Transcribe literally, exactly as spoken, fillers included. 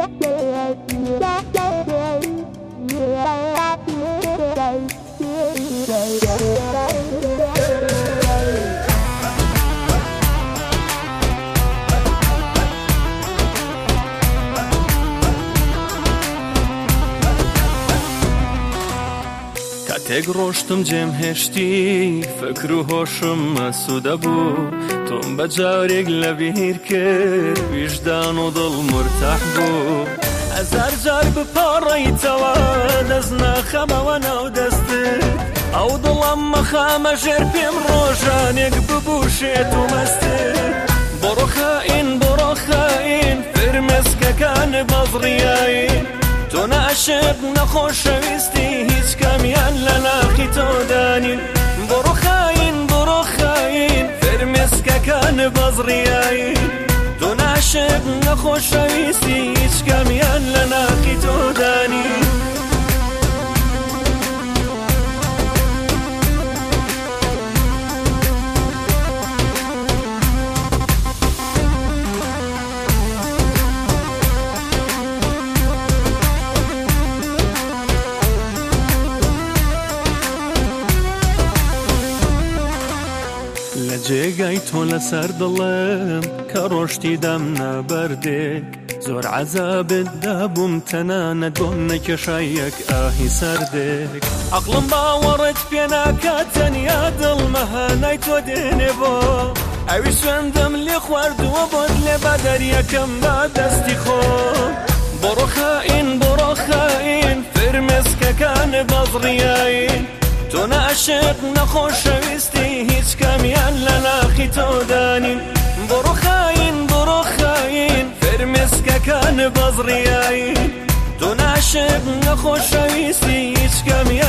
کاتێک ڕۆشتم جێم هێشتی فکر و هۆشم مەسوودە بوو تۆم بە جارێک لە بیر کرد ویژدان و دڵ مرتاح بوو هەزار جار بپاڕیتەوە دەست نەخەمەوە ناو دەستت ئەو دڵم مەخامە ژێر پێم ڕۆژانێک ببووشێت و مەستت بڕۆ خائین بڕۆ خائین فرمێسکەکان بەزڕیایین تۆ نەعاشق نەخۆشەویستی هیچ کەمیان لە ناخی تۆ دانین بڕۆ خائین بڕۆ خائین فرمێسکەکان بەزڕیایین تۆ نەعاشق نەخۆشەویستی هیچ کەمیان لە ناخی تۆ دانین جێگای تۆ لەسەر دڵم کە ڕۆشتی دەم نەبەردێک زۆر عەزابت دابووم تەنانە دۆم نەکێشای یەک ئاهی سەردێک عەقڵم باوەڕت پێ ناکات تەنیا دڵمەهانای تۆ دێنێ بۆ ئەوی سوێندم لێ خواردووە بۆت لێ بە دەریەکەم با دەستی خۆ بڕۆ خائین بڕۆ خائین فرمێسکەکان بەزڕیایین تۆ نەعاشق نەخۆشەویستی هیچ کەمیان لە ناخی تۆ دانین بڕۆ خائین بڕۆ خائین فرمێسکەکان بەزڕیایین تۆ نەعاشق نەخۆشەویستی هیچ کەمیان